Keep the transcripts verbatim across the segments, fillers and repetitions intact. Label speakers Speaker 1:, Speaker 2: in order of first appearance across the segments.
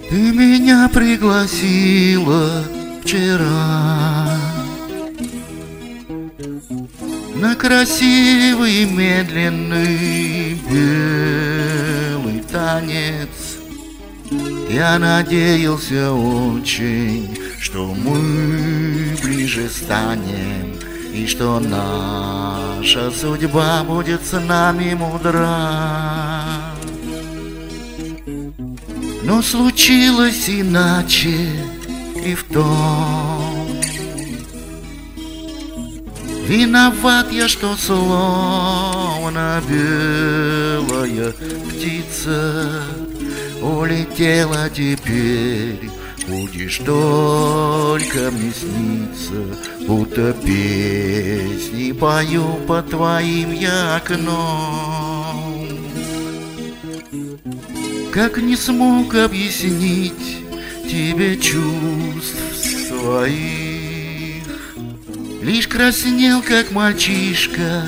Speaker 1: Ты меня пригласила вчера на красивый медленный белый танец. Я надеялся очень, что мы ближе станем, и что наша судьба будет с нами мудра. Но случилось иначе, и в том виноват я, что словно белая птица улетела теперь. Будешь только мне сниться, будто песни пою под твоим я окном. Как не смог объяснить тебе чувств своих, лишь краснел, как мальчишка,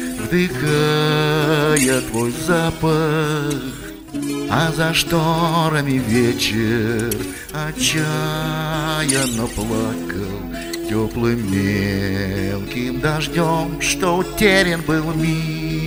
Speaker 1: вдыхая твой запах. А за шторами вечер отчаянно плакал теплым мелким дождем, что утерян был мир.